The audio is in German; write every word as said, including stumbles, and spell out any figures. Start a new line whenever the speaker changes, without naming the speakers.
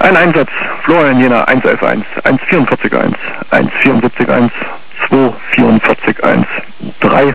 Ein Einsatz, Florian Jena eins elf eins, eins vierundvierzig eins, eins vierundsiebzig eins, zwei vierundvierzig eins, drei